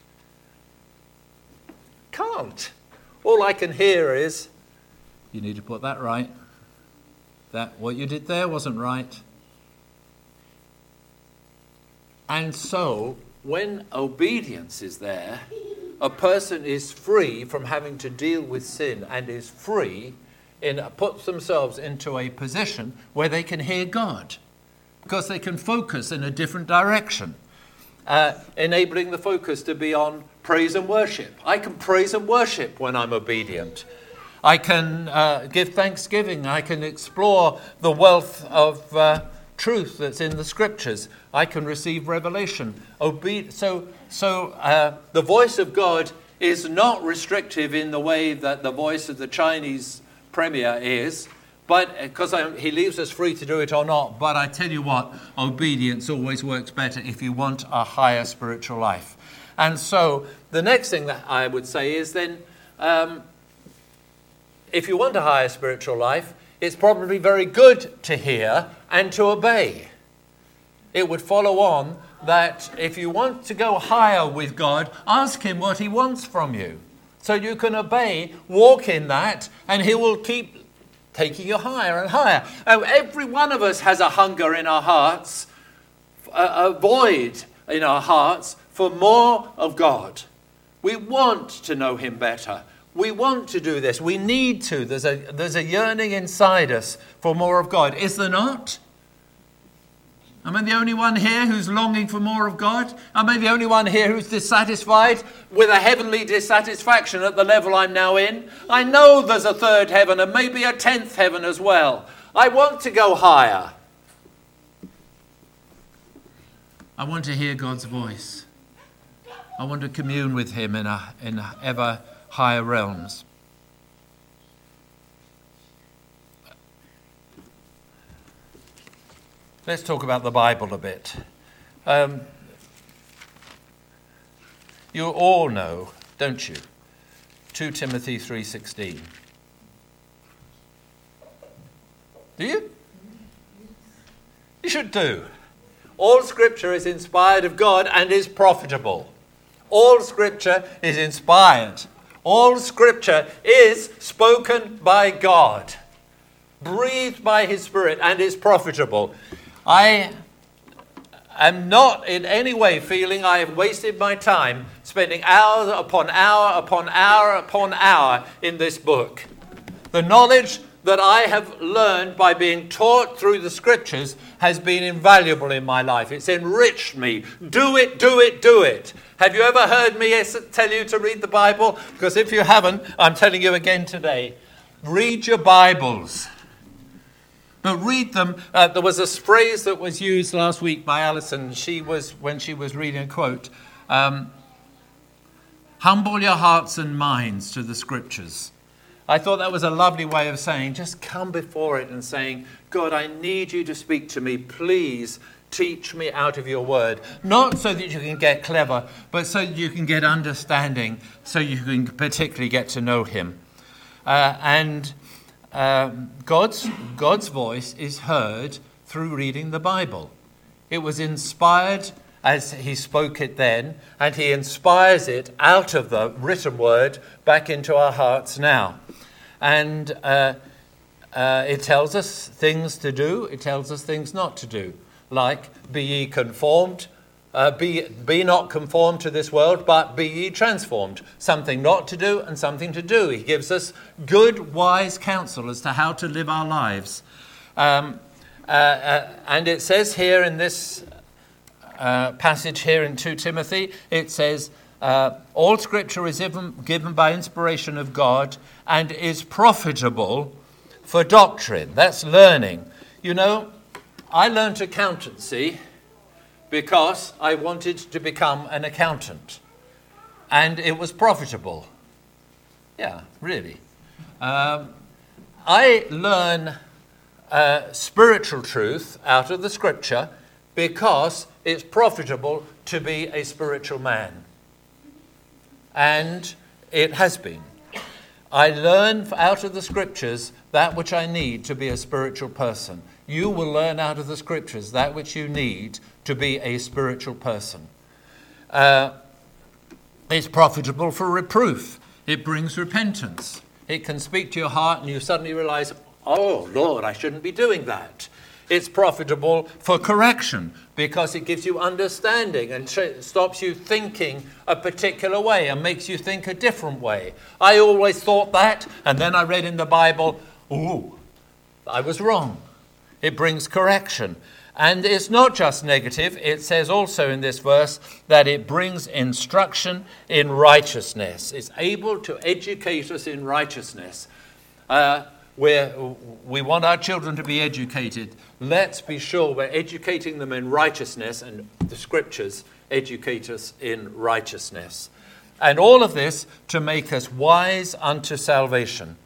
Can't. All I can hear is, you need to put that right. That what you did there wasn't right. And so, when obedience is there, a person is free from having to deal with sin and is free puts themselves into a position where they can hear God, because they can focus in a different direction, enabling the focus to be on praise and worship. I can praise and worship when I'm obedient. I can give thanksgiving. I can explore the wealth of truth that's in the scriptures. I can receive revelation. So the voice of God is not restrictive in the way that the voice of the Chinese premier is, but because he leaves us free to do it or not. But I tell you what, obedience always works better if you want a higher spiritual life. And so the next thing that I would say is then, if you want a higher spiritual life, it's probably very good to hear and to obey. It would follow on that if you want to go higher with God, ask him what he wants from you. So you can obey, walk in that, and he will keep taking you higher and higher. Every one of us has a hunger in our hearts, a void in our hearts for more of God. We want to know him better. We want to do this. We need to. There's a yearning inside us for more of God. Is there not? Am I the only one here who's longing for more of God? Am I the only one here who's dissatisfied with a heavenly dissatisfaction at the level I'm now in? I know there's a third heaven and maybe a 10th heaven as well. I want to go higher. I want to hear God's voice. I want to commune with him in ever higher realms. Let's talk about the Bible a bit. You all know, don't you, 2 Timothy 3:16. Do you? You should do. All Scripture is inspired of God and is profitable. All Scripture is inspired. All Scripture is spoken by God, breathed by his Spirit, and is profitable. I am not in any way feeling I have wasted my time spending hour upon hour upon hour upon hour in this book. The knowledge that I have learned by being taught through the scriptures has been invaluable in my life. It's enriched me. Do it, do it, do it. Have you ever heard me tell you to read the Bible? Because if you haven't, I'm telling you again today. Read your Bibles. But read them. There was a phrase that was used last week by Alison. When she was reading a quote, Humble your hearts and minds to the Scriptures. I thought that was a lovely way of saying, just come before it and saying, God, I need you to speak to me. Please teach me out of your word. Not so that you can get clever, but so that you can get understanding, so you can particularly get to know him. God's voice is heard through reading the Bible. It was inspired as he spoke it then, and he inspires it out of the written word back into our hearts now. And it tells us things to do, it tells us things not to do, like be ye conformed, be not conformed to this world, but be ye transformed. Something not to do and something to do. He gives us good, wise counsel as to how to live our lives. And it says here in this passage here in 2 Timothy, it says, all scripture is given by inspiration of God and is profitable for doctrine. That's learning. You know, I learned accountancy because I wanted to become an accountant. And it was profitable. Yeah, really. I learn spiritual truth out of the scripture because it's profitable to be a spiritual man. And it has been. I learn out of the scriptures that which I need to be a spiritual person. You will learn out of the scriptures that which you need to be a spiritual person. It's profitable for reproof. It brings repentance. It can speak to your heart and you suddenly realize, oh, Lord, I shouldn't be doing that. It's profitable for correction because it gives you understanding and stops you thinking a particular way and makes you think a different way. I always thought that, and then I read in the Bible, ooh, I was wrong. It brings correction. And it's not just negative. It says also in this verse that it brings instruction in righteousness. It's able to educate us in righteousness. We want our children to be educated. Let's be sure we're educating them in righteousness, and the scriptures educate us in righteousness. And all of this to make us wise unto salvation.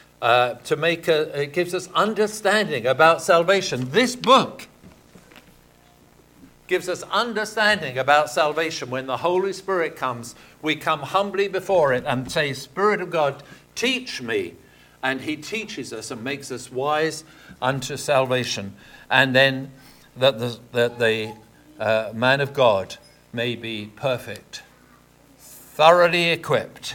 It gives us understanding about salvation. This book gives us understanding about salvation. When the Holy Spirit comes, we come humbly before it and say, Spirit of God, teach me. And he teaches us and makes us wise unto salvation. And then that the man of God may be perfect, thoroughly equipped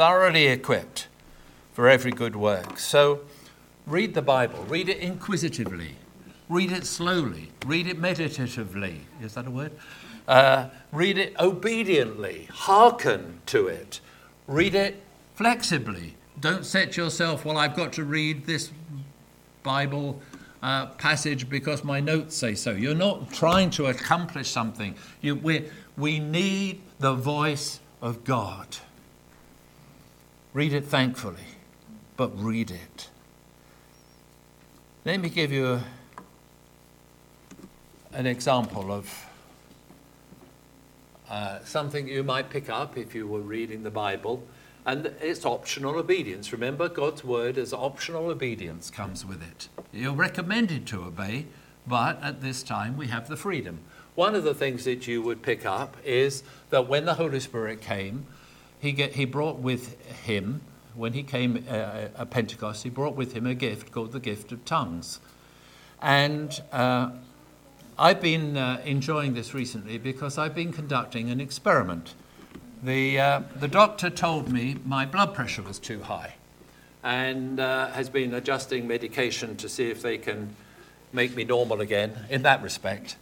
for every good work. So read the Bible. Read it inquisitively. Read it slowly. Read it meditatively. Is that a word? Read it obediently. Hearken to it. Read it flexibly. Don't set yourself, well, I've got to read this Bible passage because my notes say so. You're not trying to accomplish something. We need the voice of God. Read it thankfully, but read it. Let me give you an example of something you might pick up if you were reading the Bible. And it's optional obedience. Remember, God's word as optional obedience comes with it. You're recommended to obey, but at this time we have the freedom. One of the things that you would pick up is that when the Holy Spirit came, he brought with him, when he came at Pentecost, he brought with him a gift called the gift of tongues. And I've been enjoying this recently because I've been conducting an experiment. The doctor told me my blood pressure was too high and has been adjusting medication to see if they can make me normal again in that respect.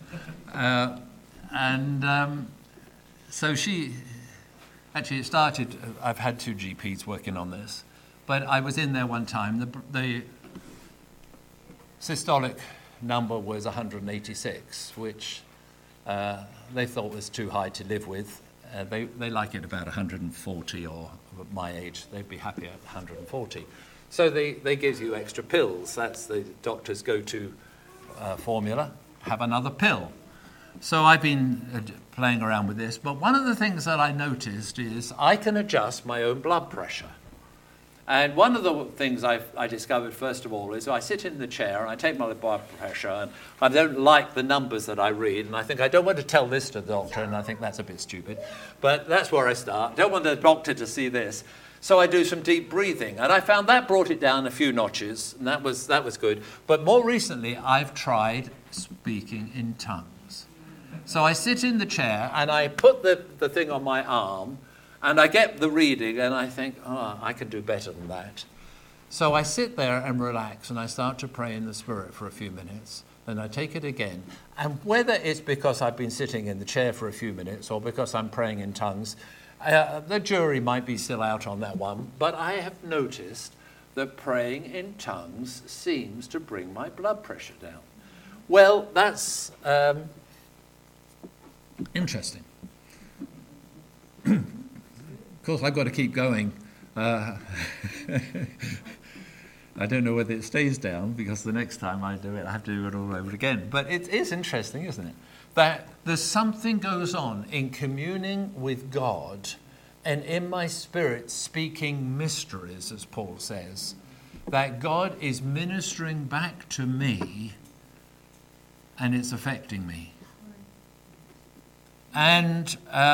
So she, actually it started, I've had 2 GPs working on this, but I was in there one time, the systolic number was 186, which they thought was too high to live with. They like it about 140, or at my age, they'd be happy at 140. So they give you extra pills. That's the doctor's go-to formula. Have another pill. So I've been playing around with this, but one of the things that I noticed is I can adjust my own blood pressure. And one of the things I discovered, first of all, is I sit in the chair and I take my blood pressure, and I don't like the numbers that I read, and I think I don't want to tell this to the doctor, and I think that's a bit stupid. But that's where I start. Don't want the doctor to see this. So I do some deep breathing, and I found that brought it down a few notches, and that was good. But more recently, I've tried speaking in tongues. So I sit in the chair, and I put the thing on my arm, and I get the reading, and I think, I can do better than that. So I sit there and relax, and I start to pray in the Spirit for a few minutes. Then I take it again. And whether it's because I've been sitting in the chair for a few minutes or because I'm praying in tongues, the jury might be still out on that one. But I have noticed that praying in tongues seems to bring my blood pressure down. Well, that's interesting. Of course, I've got to keep going. I don't know whether it stays down, because the next time I do it, I have to do it all over again. But it is interesting, isn't it? That there's something goes on in communing with God and in my spirit speaking mysteries, as Paul says, that God is ministering back to me and it's affecting me. And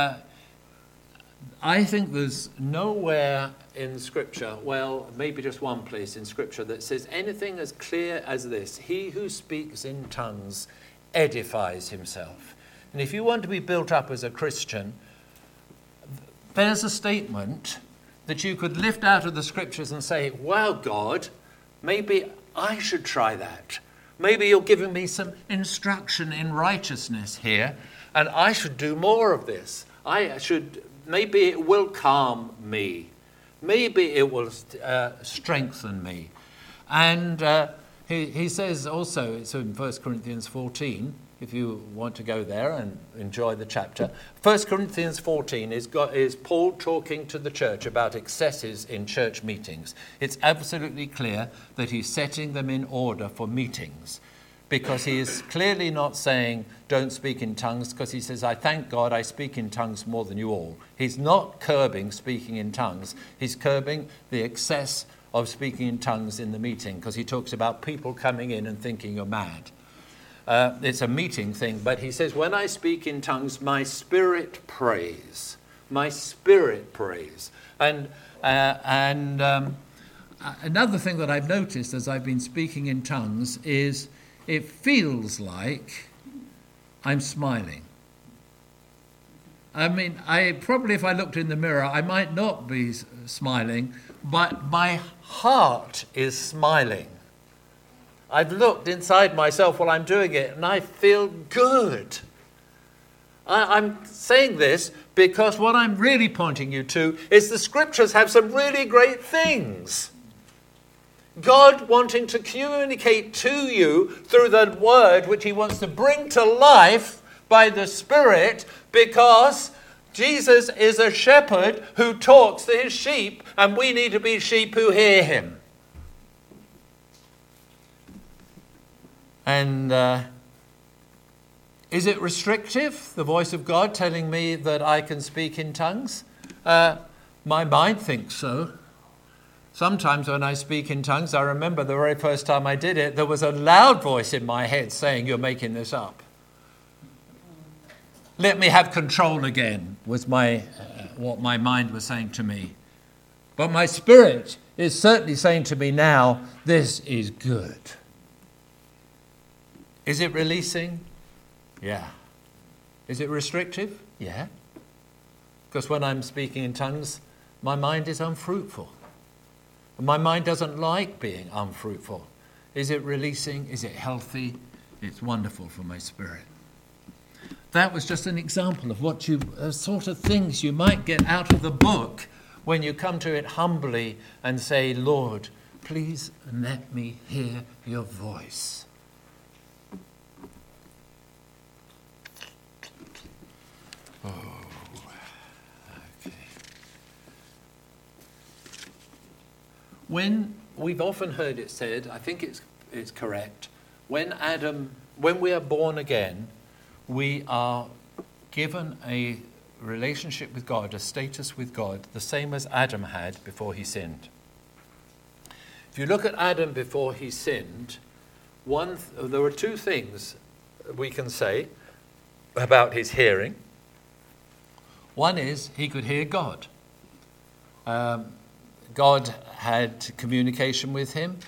I think there's nowhere in Scripture, well, maybe just one place in Scripture, that says anything as clear as this: he who speaks in tongues edifies himself. And if you want to be built up as a Christian, there's a statement that you could lift out of the Scriptures and say, wow, God, maybe I should try that. Maybe you're giving me some instruction in righteousness here, and I should do more of this. Maybe it will calm me. Maybe it will strengthen me. And he says also, it's in 1 Corinthians 14, if you want to go there and enjoy the chapter. 1 Corinthians 14 is Paul talking to the church about excesses in church meetings. It's absolutely clear that he's setting them in order for meetings, because he is clearly not saying don't speak in tongues, because he says, I thank God I speak in tongues more than you all. He's not curbing speaking in tongues. He's curbing the excess of speaking in tongues in the meeting, because he talks about people coming in and thinking you're mad. It's a meeting thing, but he says, when I speak in tongues, my spirit prays. My spirit prays. And another thing that I've noticed as I've been speaking in tongues is it feels like I'm smiling. I mean, if I looked in the mirror, I might not be smiling, but my heart is smiling. I've looked inside myself while I'm doing it, and I feel good. I'm saying this because what I'm really pointing you to is the Scriptures have some really great things. God wanting to communicate to you through the Word, which he wants to bring to life by the Spirit, because Jesus is a shepherd who talks to his sheep, and we need to be sheep who hear him. And is it restrictive, the voice of God telling me that I can speak in tongues? My mind thinks so. Sometimes when I speak in tongues, I remember the very first time I did it, there was a loud voice in my head saying, you're making this up. Let me have control again, was what my mind was saying to me. But my spirit is certainly saying to me now, this is good. Is it releasing? Yeah. Is it restrictive? Yeah. Because when I'm speaking in tongues, my mind is unfruitful. My mind doesn't like being unfruitful. Is it releasing? Is it healthy? It's wonderful for my spirit. That was just an example of what sort of things you might get out of the book when you come to it humbly and say, Lord, please let me hear your voice. Oh, okay. When we've often heard it said, I think it's correct, when we are born again, we are given a relationship with God, a status with God, the same as Adam had before he sinned. If you look at Adam before he sinned, there are two things we can say about his hearing. One is he could hear God. God had communication with him.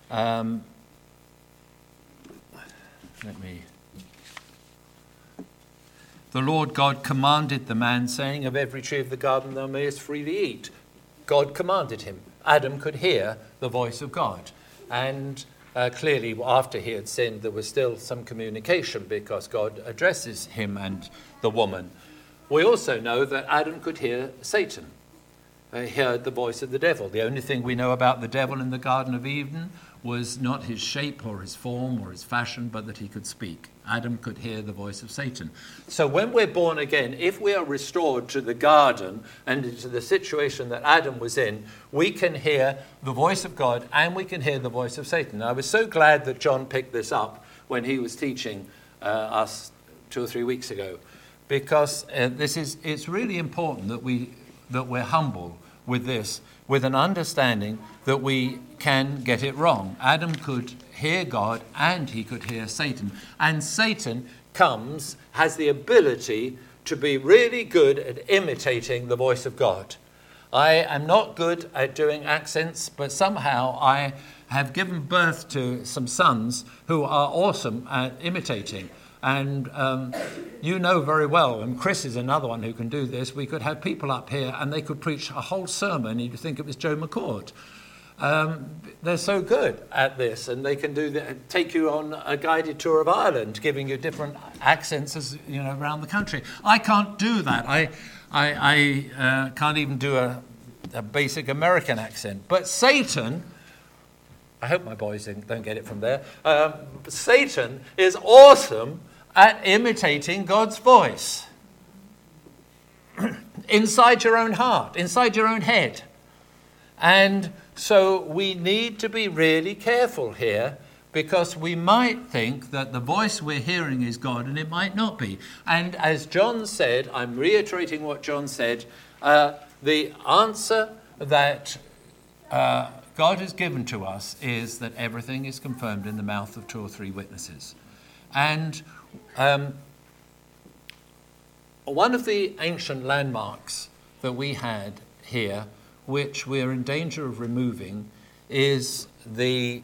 The Lord God commanded the man, saying, "Of every tree of the garden thou mayest freely eat." God commanded him. Adam could hear the voice of God. And clearly, after he had sinned, there was still some communication because God addresses him and the woman. We also know that Adam could hear Satan. He heard the voice of the devil. The only thing we know about the devil in the Garden of Eden was not his shape or his form or his fashion, but that he could speak. Adam could hear the voice of Satan. So when we're born again, if we are restored to the garden and into the situation that Adam was in, we can hear the voice of God and we can hear the voice of Satan. I was so glad that John picked this up when he was teaching us 2 or 3 weeks ago, because it's really important that we're humble with this, with an understanding that we can get it wrong. Adam could hear God and he could hear Satan. And Satan has the ability to be really good at imitating the voice of God. I am not good at doing accents, but somehow I have given birth to some sons who are awesome at imitating. And you know very well, and Chris is another one who can do this, we could have people up here and they could preach a whole sermon, you'd think it was Joe McCord. They're so good at this, and they can take you on a guided tour of Ireland, giving you different accents around the country. I can't do that. I can't even do a basic American accent. But Satan, I hope my boys don't get it from there, Satan is awesome at imitating God's voice inside your own heart, inside your own head. And so we need to be really careful here, because we might think that the voice we're hearing is God, and it might not be. And as John said, I'm reiterating what John said, the answer that God has given to us is that everything is confirmed in the mouth of 2 or 3 witnesses. And one of the ancient landmarks that we had here, which we're in danger of removing, is the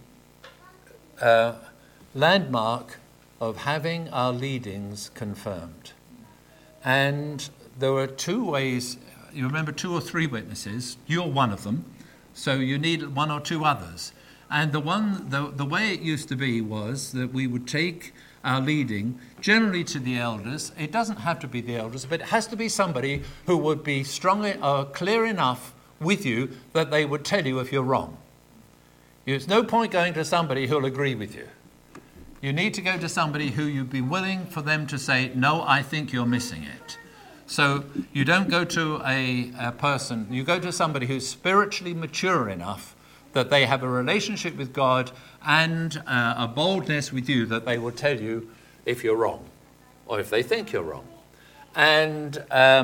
landmark of having our leadings confirmed. And there were 2 ways. You remember 2 or 3 witnesses. You're one of them. So you need 1 or 2 others. And the way it used to be was that we would take our leading generally to the elders. It doesn't have to be the elders, but it has to be somebody who would be strong or clear enough with you that they would tell you if you're wrong. There's no point going to somebody who'll agree with you. You need to go to somebody who you'd be willing for them to say, no, I think you're missing it. So you don't go to a person, you go to somebody who's spiritually mature enough that they have a relationship with God and a boldness with you that they will tell you if you're wrong or if they think you're wrong. And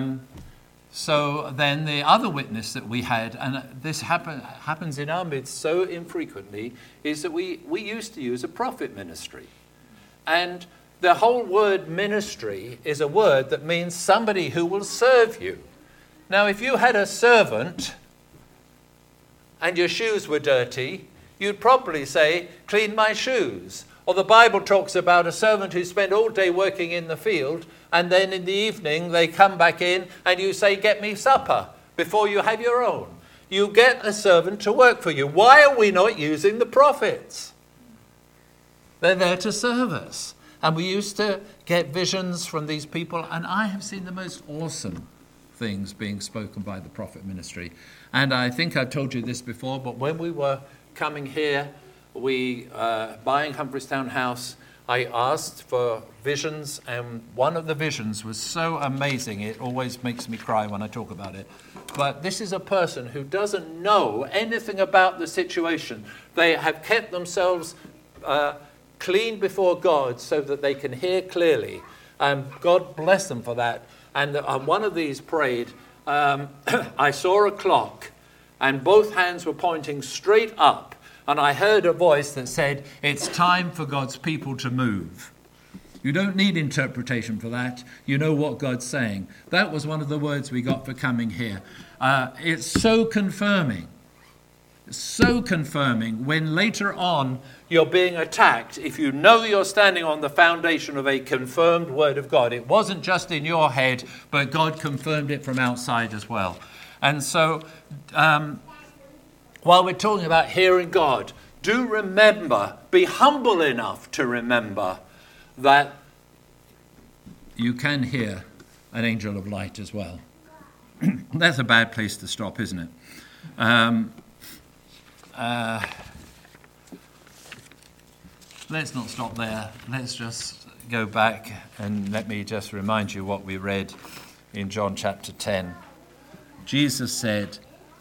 so then the other witness that we had, and this happens in our midst so infrequently, is that we used to use a prophet ministry. And the whole word ministry is a word that means somebody who will serve you. Now, if you had a servant and your shoes were dirty, you'd probably say, clean my shoes. Or the Bible talks about a servant who spent all day working in the field, and then in the evening they come back in and you say, get me supper before you have your own. You get a servant to work for you. Why are we not using the prophets? They're there to serve us. And we used to get visions from these people, and I have seen the most awesome things being spoken by the prophet ministry. And I think I've told you this before, but when we were coming here, buying Humphrestown House, I asked for visions, and one of the visions was so amazing, it always makes me cry when I talk about it. But this is a person who doesn't know anything about the situation. They have kept themselves clean before God so that they can hear clearly. God bless them for that. And one of these prayed, I saw a clock and both hands were pointing straight up. And I heard a voice that said, it's time for God's people to move. You don't need interpretation for that. You know what God's saying. That was one of the words we got for coming here. It's so confirming. So confirming when later on you're being attacked, if you know you're standing on the foundation of a confirmed word of God. It wasn't just in your head, but God confirmed it from outside as well. And so while we're talking about hearing God, do remember, be humble enough to remember that you can hear an angel of light as well. That's a bad place to stop, isn't it? Let's not stop there. Let's just go back and let me just remind you what we read in John chapter 10. Jesus said,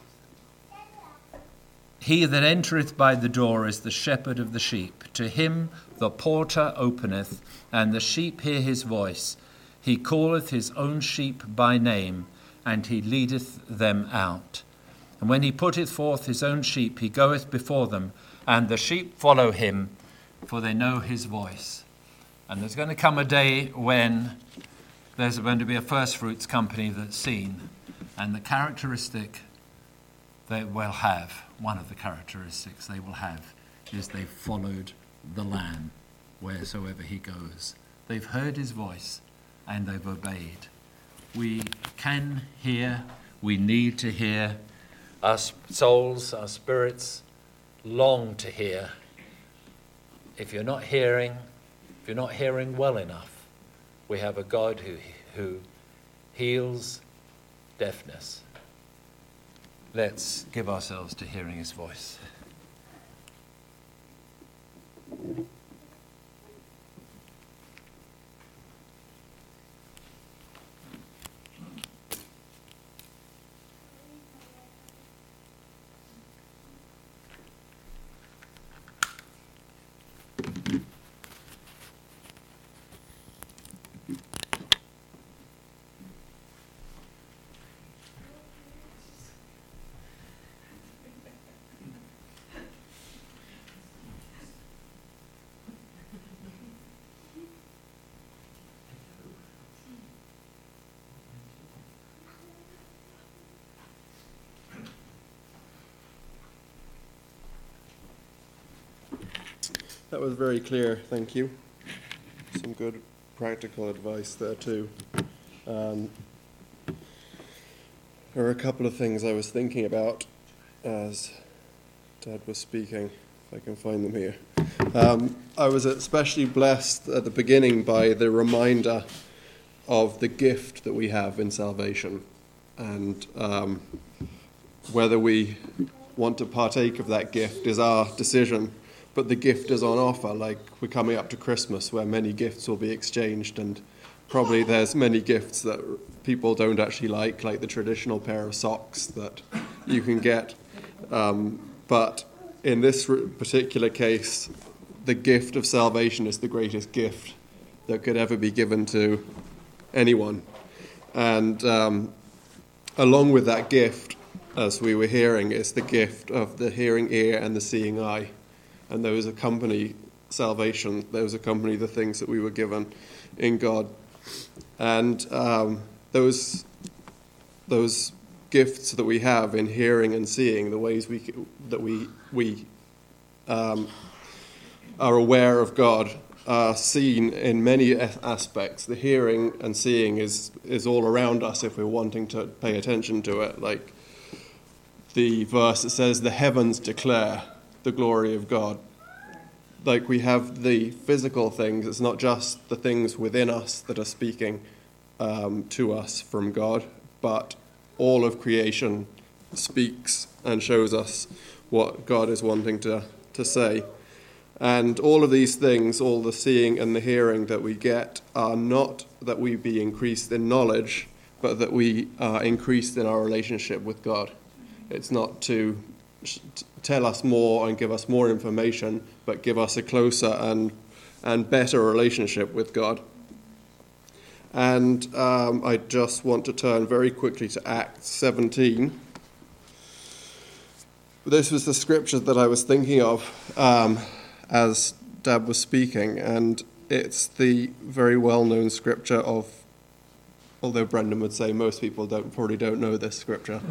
he that entereth by the door is the shepherd of the sheep. To him the porter openeth, and the sheep hear his voice. He calleth his own sheep by name, and he leadeth them out. And when he putteth forth his own sheep, he goeth before them, and the sheep follow him, for they know his voice. And there's going to come a day when there's going to be a first fruits company that's seen, and the characteristic they will have, one of the characteristics they will have, is they've followed the Lamb wheresoever he goes. They've heard his voice, and they've obeyed. We can hear, we need to hear. Our souls, our spirits long to hear. If you're not hearing well enough, we have a God who heals deafness. Let's give ourselves to hearing his voice. That was very clear, thank you. Some good practical advice there too. There were a couple of things I was thinking about as Dad was speaking, if I can find them here. I was especially blessed at the beginning by the reminder of the gift that we have in salvation, and whether we want to partake of that gift is our decision. But the gift is on offer, like we're coming up to Christmas where many gifts will be exchanged, and probably there's many gifts that people don't actually like the traditional pair of socks that you can get. But in this particular case, the gift of salvation is the greatest gift that could ever be given to anyone. And along with that gift, as we were hearing, is the gift of the hearing ear and the seeing eye. And those accompany salvation. Those accompany the things that we were given in God. And those gifts that we have in hearing and seeing, the ways that we are aware of God, are seen in many aspects. The hearing and seeing is all around us if we're wanting to pay attention to it. Like the verse that says, "The heavens declare the glory of God." Like we have the physical things, it's not just the things within us that are speaking to us from God, but all of creation speaks and shows us what God is wanting to say. And all of these things, all the seeing and the hearing that we get, are not that we be increased in knowledge, but that we are increased in our relationship with God. It's not to tell us more and give us more information, but give us a closer and better relationship with God. And I just want to turn very quickly to Acts 17. This was the scripture that I was thinking of as Dad was speaking, and it's the very well-known scripture of, although Brendan would say most people probably don't know this scripture,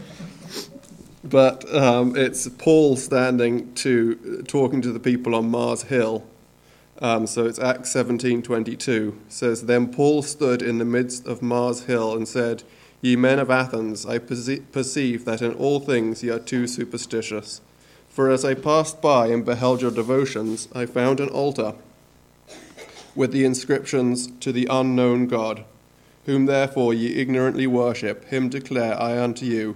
but it's Paul talking to the people on Mars Hill. So it's Acts 17:22. It says, "Then Paul stood in the midst of Mars Hill and said, 'Ye men of Athens, I perceive that in all things ye are too superstitious. For as I passed by and beheld your devotions, I found an altar with the inscriptions, To the unknown God, whom therefore ye ignorantly worship, him declare I unto you.'"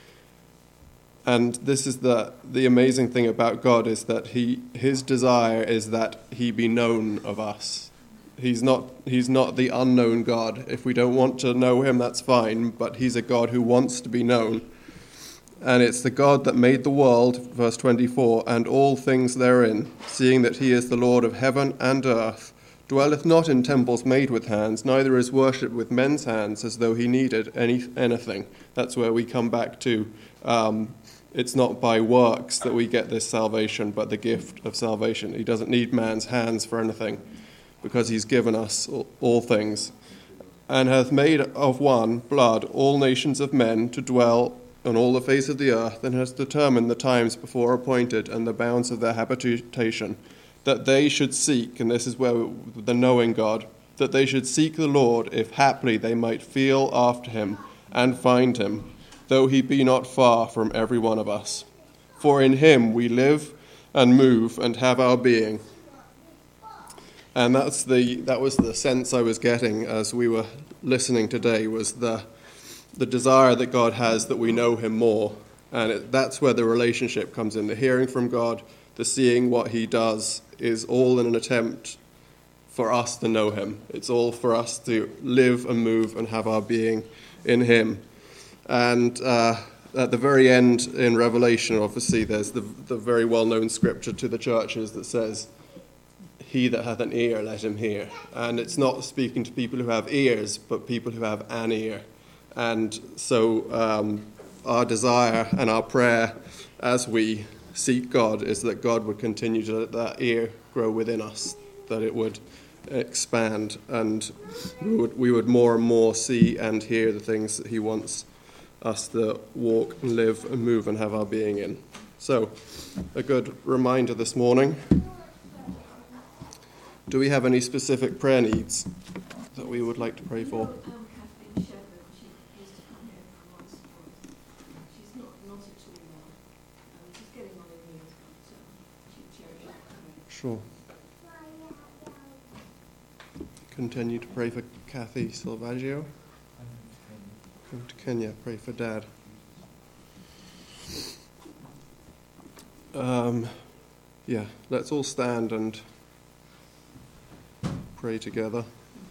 And this is the amazing thing about God, is that his desire is that he be known of us. He's not the unknown God. If we don't want to know him, that's fine, but he's a God who wants to be known. And it's the God that made the world, verse 24, and all things therein, seeing that he is the Lord of heaven and earth, dwelleth not in temples made with hands, neither is worshipped with men's hands, as though he needed anything. That's where we come back to. It's not by works that we get this salvation, but the gift of salvation. He doesn't need man's hands for anything, because he's given us all things. And hath made of one blood all nations of men to dwell on all the face of the earth, and has determined the times before appointed and the bounds of their habitation, that they should seek, and this is where the knowing God, that they should seek the Lord, if haply they might feel after him and find him, though he be not far from every one of us. For in him we live and move and have our being. And that was the sense I was getting as we were listening today, was the desire that God has that we know him more. And that's where the relationship comes in. The hearing from God, the seeing what he does, is all in an attempt for us to know him. It's all for us to live and move and have our being in him. And at the very end in Revelation, obviously, there's the very well-known scripture to the churches that says, "He that hath an ear, let him hear." And it's not speaking to people who have ears, but people who have an ear. And so our desire and our prayer as we seek God is that God would continue to let that ear grow within us, that it would expand, and we would more and more see and hear the things that he wants us to walk and live and move and have our being in. So, a good reminder this morning. Do we have any specific prayer needs that we would like to pray for? Kathleen Shepherd, she used to come here from once a month. She's not at all well. She's getting on in years, but she cherishes coming. Sure. Continue to pray for Kathy Silvaggio. Come to Kenya, pray for Dad. Let's all stand and pray together.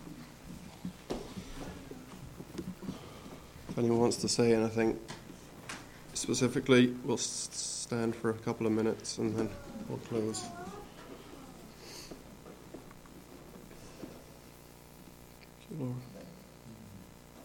If anyone wants to say anything specifically, we'll stand for a couple of minutes and then we'll close. Thank you, Lord.